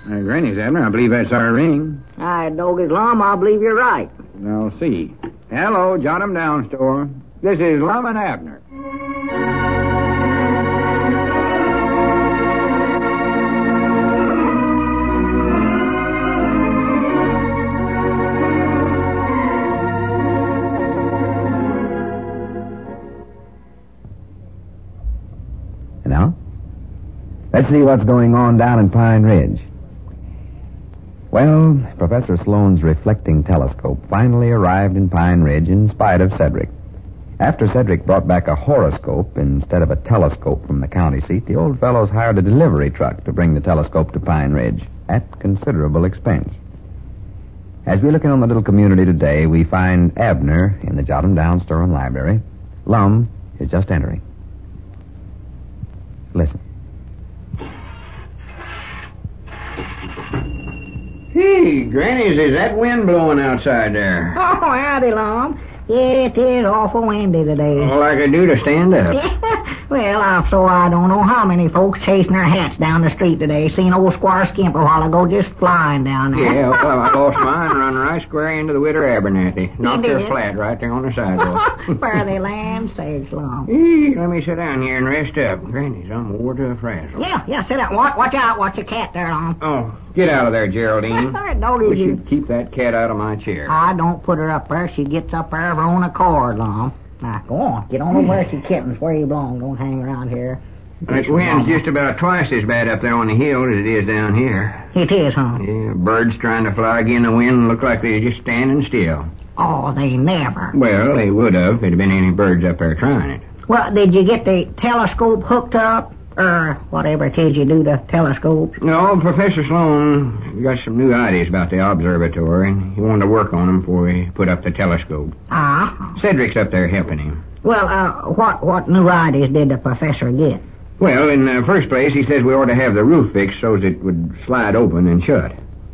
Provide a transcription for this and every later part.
Granny's, Abner. I believe that's our ring. Doggy's Lum, I believe you're right. I'll see. Hello, Jot 'em Down store. This is Lum and Abner. And now, let's see what's going on down in Pine Ridge. Well, Professor Sloane's reflecting telescope finally arrived in Pine Ridge in spite of Cedric. After Cedric brought back a horoscope instead of a telescope from the county seat, the old fellows hired a delivery truck to bring the telescope to Pine Ridge at considerable expense. As we look in on the little community today, we find Abner in the Jot 'em Down store and library. Lum is just entering. Listen. Hey, Granny's, is that wind blowing outside there? Oh, howdy, Lum. Yeah, it is awful windy today. All I could do to stand up. Well, I don't know how many folks chasing their hats down the street today. Seen old Squire Skimp a while ago just flying down there. Yeah, well, I lost mine and run right square into the widow Abernathy. Knocked her did? flat right there on the sidewalk. Where they land sakes, Lum. Let me sit down here and rest up. Granny's, I'm wore to a frazzle. Yeah, sit down. Watch out. Watch your cat there, Lum. Oh, get out of there, Geraldine. Doggy, We should keep that cat out of my chair. I don't put her up there. She gets up there of her own accord, Lum. Now, go on. Get on over where she kittens, where you belong. Don't hang around here. That wind's just about twice as bad up there on the hill as it is down here. It is, huh? Yeah, birds trying to fly again the wind look like they're just standing still. Oh, they never. Well, they would have if there'd been any birds up there trying it. Well, did you get the telescope hooked up? Or whatever it is you do to telescopes? No, Professor Sloane got some new ideas about the observatory, and he wanted to work on them before he put up the telescope. Ah. Cedric's up there helping him. Well, what new ideas did the professor get? Well, in the first place, he says we ought to have the roof fixed so that it would slide open and shut.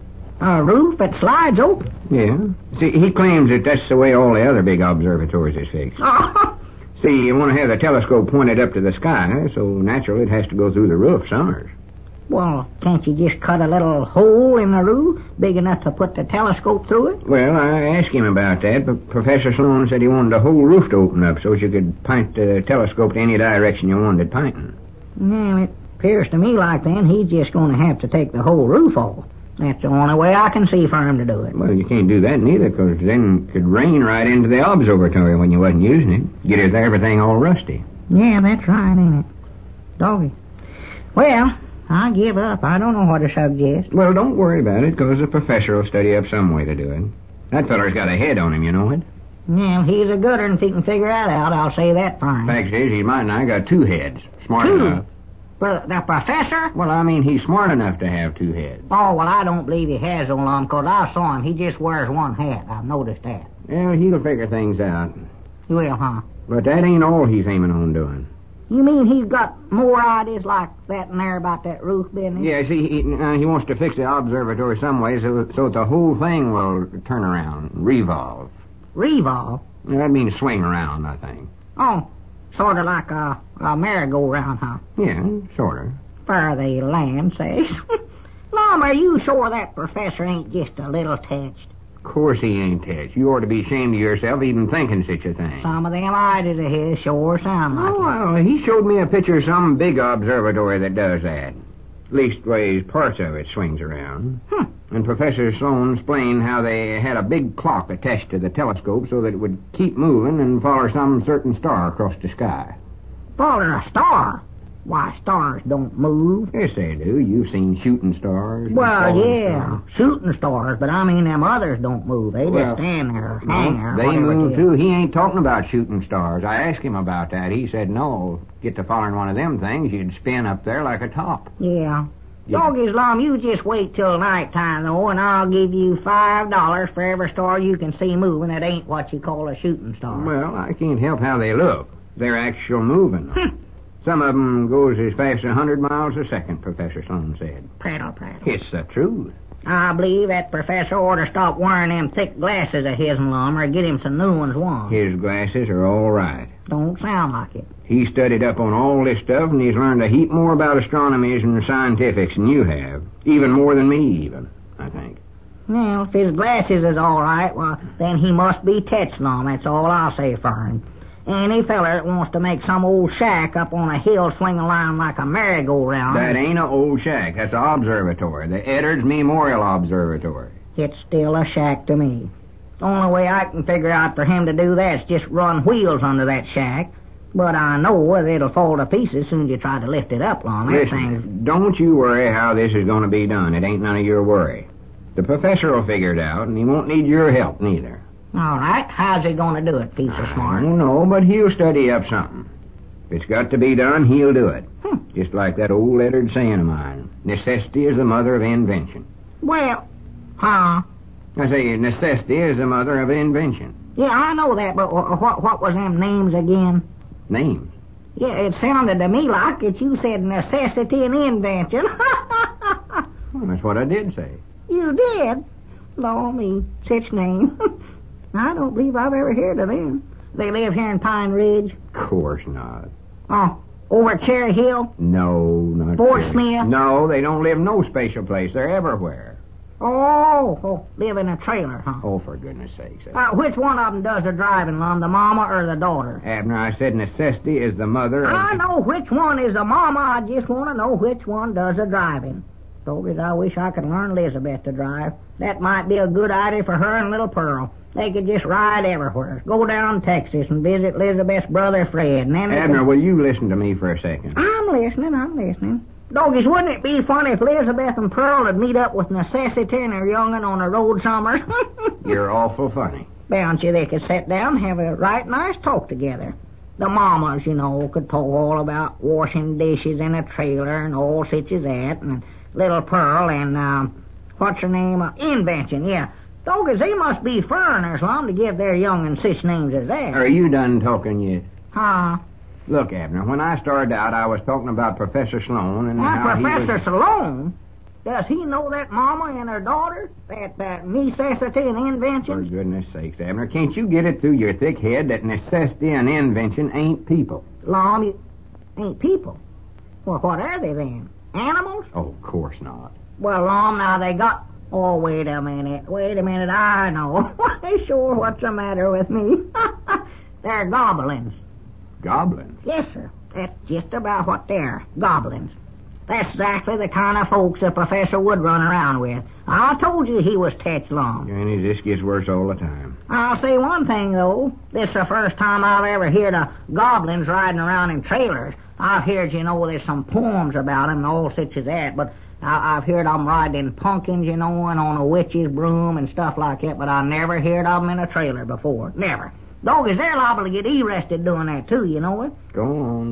A roof that slides open? Yeah. See, he claims that that's the way all the other big observatories is fixed. See, you want to have the telescope pointed up to the sky, so naturally it has to go through the roof summers. Well, can't you just cut a little hole in the roof big enough to put the telescope through it? Well, I asked him about that, but Professor Sloane said he wanted the whole roof to open up so you could point the telescope to any direction you wanted it pointing. Well, it appears to me like then he's just going to have to take the whole roof off. That's the only way I can see for him to do it. Well, you can't do that neither, because then it could rain right into the observatory when you wasn't using it. Get everything all rusty. Yeah, that's right, ain't it? Doggy. Well, I give up. I don't know what to suggest. Well, don't worry about it, because the professor will study up some way to do it. That feller's got a head on him, you know it. Yeah, he's a gooder, and if he can figure that out, I'll say that for him. Fact is, he might and I got two heads. Smart enough. Well, the professor? Well, I mean, he's smart enough to have two heads. Oh, well, I don't believe he has, old Lum, because I saw him. He just wears one hat. I've noticed that. Well, he'll figure things out. He will, huh? But that ain't all he's aiming on doing. You mean he's got more ideas like that in there about that roof business? Yeah, see, he wants to fix the observatory some way so the whole thing will turn around, revolve. Revolve? That means swing around, I think. Oh, sort of like a merry-go-round, huh? Yeah, sort of. Where they land, say. Mom, are you sure that professor ain't just a little touched? Of course he ain't, Ted. You ought to be ashamed of yourself even thinking such a thing. Some of them ideas of his sure sound like it. Well, he showed me a picture of some big observatory that does that. Leastways, parts of it swings around. And Professor Sloane explained how they had a big clock attached to the telescope so that it would keep moving and follow some certain star across the sky. Follow a star? Why, stars don't move. Yes, they do. You've seen shooting stars. Well, yeah, shooting stars, but I mean them others don't move. They just stand there, hang there. They move, too. He ain't talking about shooting stars. I asked him about that. He said, no, get to following one of them things, you'd spin up there like a top. Yeah. Doggy's Lum, you just wait till nighttime, though, and I'll give you $5 for every star you can see moving that ain't what you call a shooting star. Well, I can't help how they look. They're actual moving. Some of them goes as fast as 100 miles a second, Professor Sloane said. Prattle. It's the truth. I believe that professor ought to stop wearing them thick glasses of his, Lum, or get him some new ones, His glasses are all right. Don't sound like it. He studied up on all this stuff, and he's learned a heap more about astronomy and scientifics than you have. Even more than me, even, I think. Well, if his glasses is all right, well, then he must be Tetslum. That's all I'll say for him. Any feller that wants to make some old shack up on a hill swing around like a merry-go-round... That ain't a old shack. That's an observatory. The Eddards Memorial Observatory. It's still a shack to me. The only way I can figure out for him to do that is just run wheels under that shack. But I know that it'll fall to pieces as soon as you try to lift it up, Lum. Listen, don't you worry how this is going to be done. It ain't none of your worry. The professor will figure it out, and he won't need your help, neither. All right. How's he going to do it, piece of smart? I don't know, but he'll study up something. If it's got to be done, he'll do it. Just like that old lettered saying of mine. Necessity is the mother of invention. Well, huh? I say necessity is the mother of invention. Yeah, I know that, but what was them names again? Names? Yeah, it sounded to me like it. You said necessity and invention. Well, that's what I did say. You did? Law me, such name. I don't believe I've ever heard of them. They live here in Pine Ridge? Of course not. Oh, over at Cherry Hill? No, not Fort Cherry. Smith? No, they don't live no special place. They're everywhere. Oh, live in a trailer, huh? Oh, for goodness sakes. Which one of them does the driving, Lum, the mama or the daughter? Abner, I said necessity is the mother of... I know which one is the mama. I just want to know which one does the driving. So I wish I could learn Elizabeth to drive. That might be a good idea for her and little Pearl. They could just ride everywhere. Go down to Texas and visit Elizabeth's brother Fred. And then Abner, will you listen to me for a second? I'm listening. Doggies, wouldn't it be funny if Elizabeth and Pearl would meet up with Necessity and her young'un on the road somewhere? You're awful funny. Bound you they could sit down and have a right nice talk together. The mamas, could talk all about washing dishes in a trailer and all such as that. And little Pearl and, what's her name? Invention, yeah. Doggies, they must be foreigners, Lum, to give their young'un such names as that. Are you done talking yet? Huh? Look, Abner, when I started out, I was talking about Professor Sloan and how Professor Sloan? Does he know that mama and her daughter? That necessity and invention? For goodness sakes, Abner, can't you get it through your thick head that necessity and invention ain't people? Lum, you ain't people? Well, what are they then? Animals? Oh, of course not. Well, Lum, now they got... Oh, wait a minute, I know. Why, sure, what's the matter with me? They're goblins. Goblins? Yes, sir. That's just about what they are. Goblins. That's exactly the kind of folks the professor would run around with. I told you he was Tetslum. And this gets worse all the time. I'll say one thing, though. This is the first time I've ever heard of goblins riding around in trailers. I've heard, there's some poems about them and all such as that, but I've heard them riding in pumpkins, and on a witch's broom and stuff like that, but I never heard of them in a trailer before. Never. Doggies, they're liable to get arrested doing that, too, you know it? Go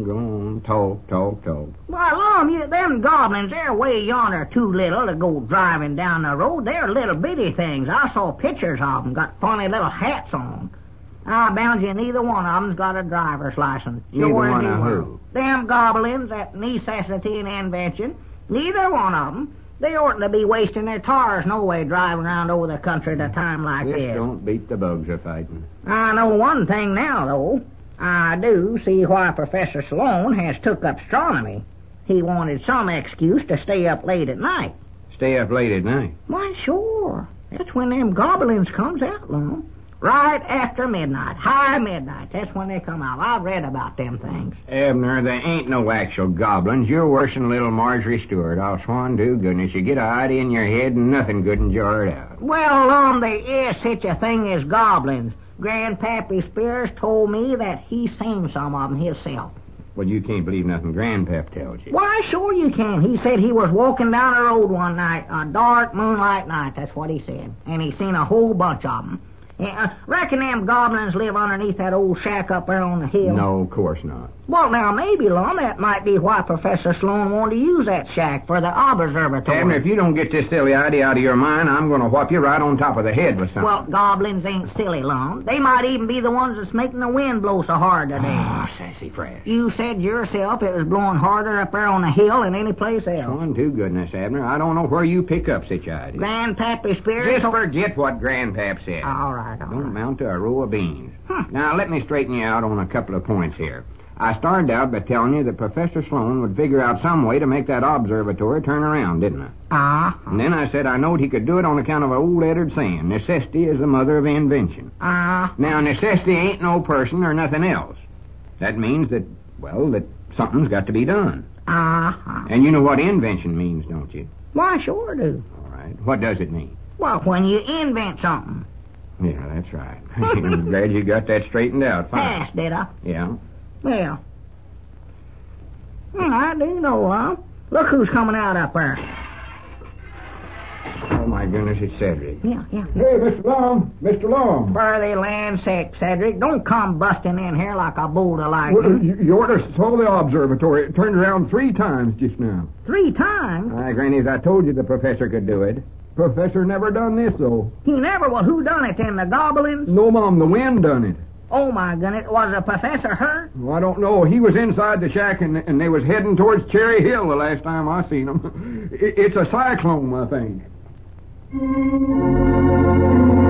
on. Talk. Well, Lum, them goblins, they're way yonder too little to go driving down the road. They're little bitty things. I saw pictures of them, got funny little hats on. I bound you neither one of them's got a driver's license. Neither one of who? Them goblins, that necessity and invention, neither one of them. They oughtn't to be wasting their tars no way driving around over the country at a time like this. Don't beat the bugs a fighting. I know one thing now, though. I do see why Professor Sloan has took up astronomy. He wanted some excuse to stay up late at night. Stay up late at night? Why, sure. That's when them goblins comes out, Lum. Right after midnight. High midnight. That's when they come out. I've read about them things. Abner, there ain't no actual goblins. You're worse than little Marjorie Stewart. I'll swan to goodness. You get a idea in your head and nothing good and jar it out. Well, there is such a thing as goblins. Grandpappy Spears told me that he seen some of them himself. Well, you can't believe nothing Grandpap tells you. Why, sure you can. He said he was walking down the road one night, a dark moonlight night, that's what he said. And he seen a whole bunch of them. Reckon them goblins live underneath that old shack up there on the hill? No, of course not. Well, now, maybe, Lum, that might be why Professor Sloan wanted to use that shack for the observatory. Abner, if you don't get this silly idea out of your mind, I'm going to whop you right on top of the head with something. Well, goblins ain't silly, Lum. They might even be the ones that's making the wind blow so hard today. Oh, sassy fresh. You said yourself it was blowing harder up there on the hill than any place else. One to goodness, Abner. I don't know where you pick up such ideas. Grandpappy Spears... Just forget what Grandpap said. All right. right. Don't amount to a row of beans. Huh. Now, let me straighten you out on a couple of points here. I started out by telling you that Professor Sloan would figure out some way to make that observatory turn around, didn't I? And then I said I knowed he could do it on account of an old Eddard saying, necessity is the mother of invention. Now, necessity ain't no person or nothing else. That means that, well, that something's got to be done. And you know what invention means, don't you? Why, sure do. All right. What does it mean? Well, when you invent something. Yeah, that's right. I'm glad you got that straightened out. Fine. Yes, did I? Yeah. Well, I do know, huh? Look who's coming out up there. Oh, my goodness, it's Cedric. Yeah. Hey, Mr. Long. Mr. Long. For the land's sake, Cedric, don't come busting in here like a bolt of Well, lightning. you ought to saw the observatory. It turned around 3 times just now. 3 times? Aye, Granny, I told you the professor could do it. Professor never done this, though. He never will. Who done it then? The goblins? No, Mom, the wind done it. Oh, my goodness. Was the professor hurt? Well, I don't know. He was inside the shack, and they was heading towards Cherry Hill the last time I seen him. It's a cyclone, I think.